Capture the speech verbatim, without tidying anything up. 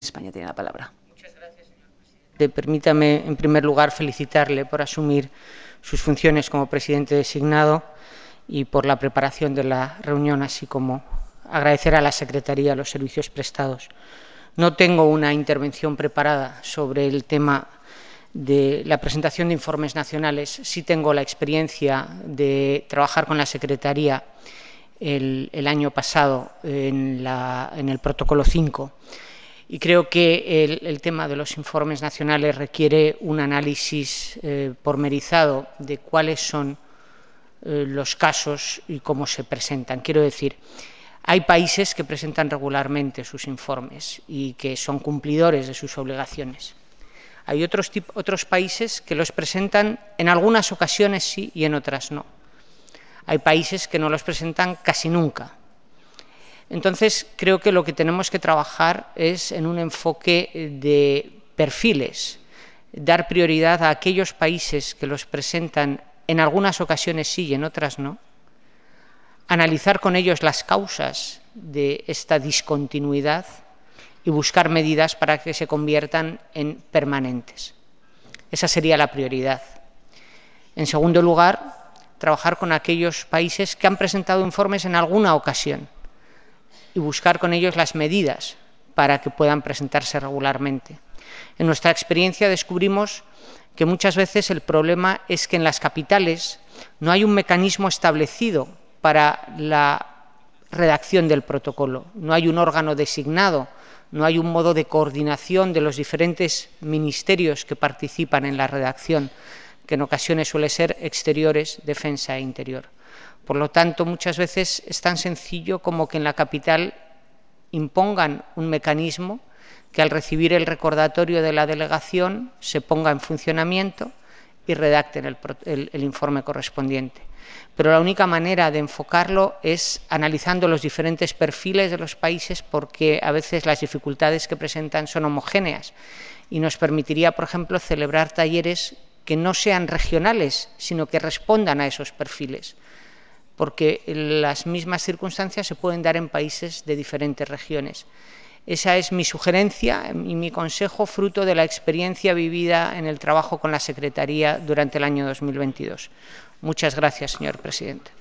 España tiene la palabra. Muchas gracias, señor presidente. Permítame, en primer lugar, felicitarle por asumir sus funciones como presidente designado y por la preparación de la reunión, así como agradecer a la Secretaría los servicios prestados. No tengo una intervención preparada sobre el tema de la presentación de informes nacionales. Sí tengo la experiencia de trabajar con la Secretaría el, el año pasado en, la, en el protocolo cinco. Y creo que el, el tema de los informes nacionales requiere un análisis eh, pormenorizado de cuáles son eh, los casos y cómo se presentan. Quiero decir, hay países que presentan regularmente sus informes y que son cumplidores de sus obligaciones. Hay otros, otros países que los presentan en algunas ocasiones sí y en otras no. Hay países que no los presentan casi nunca. Entonces, creo que lo que tenemos que trabajar es en un enfoque de perfiles, dar prioridad a aquellos países que los presentan en algunas ocasiones sí y en otras no, analizar con ellos las causas de esta discontinuidad y buscar medidas para que se conviertan en permanentes. Esa sería la prioridad. En segundo lugar, trabajar con aquellos países que han presentado informes en alguna ocasión y buscar con ellos las medidas para que puedan presentarse regularmente. En nuestra experiencia descubrimos que muchas veces el problema es que en las capitales no hay un mecanismo establecido para la redacción del protocolo, no hay un órgano designado, no hay un modo de coordinación de los diferentes ministerios que participan en la redacción, que en ocasiones suele ser exteriores, defensa e interior. Por lo tanto, muchas veces es tan sencillo como que en la capital impongan un mecanismo que al recibir el recordatorio de la delegación se ponga en funcionamiento y redacten el, el, el informe correspondiente. Pero la única manera de enfocarlo es analizando los diferentes perfiles de los países, porque a veces las dificultades que presentan son homogéneas y nos permitiría, por ejemplo, celebrar talleres que no sean regionales, sino que respondan a esos perfiles, porque las mismas circunstancias se pueden dar en países de diferentes regiones. Esa es mi sugerencia y mi consejo, fruto de la experiencia vivida en el trabajo con la Secretaría durante el año dos mil veintidós. Muchas gracias, señor presidente.